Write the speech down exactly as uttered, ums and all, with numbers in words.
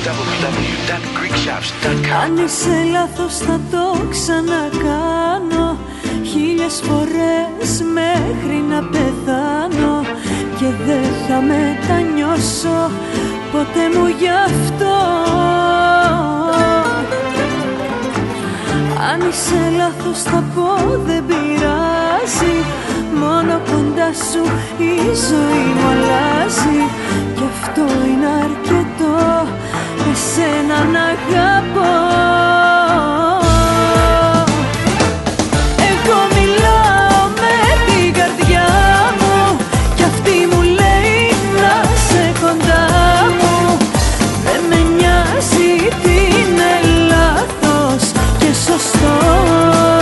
double-u double-u double-u dot greek shops dot com. Αν είσαι λάθος θα το ξανακάνω χίλιες φορές μέχρι να πεθάνω και δεν θα μετανιώσω ποτέ μου γι' αυτό. Αν είσαι λάθος θα πω δεν πειράζει, μόνο κοντά σου η ζωή μου αλλάζει κι αυτό είναι αρκετό, εσένα να αγαπώ. Εγώ μιλάω με την καρδιά μου κι αυτή μου λέει να σε κοντά μου. Δεν με νοιάζει τι είναι λάθος και σωστό.